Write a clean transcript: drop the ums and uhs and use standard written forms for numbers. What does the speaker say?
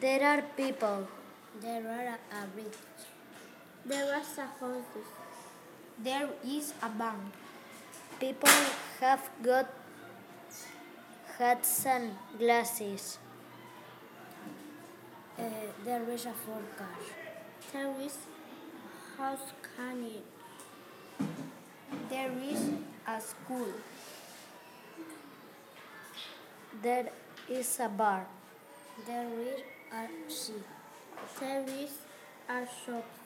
There are people. There are a bridge. There are some houses. There is a bank. People have got hats and glasses. There is a forecast. There is house canyon. There is a school. There is a bar. There is a sea. There is a shop.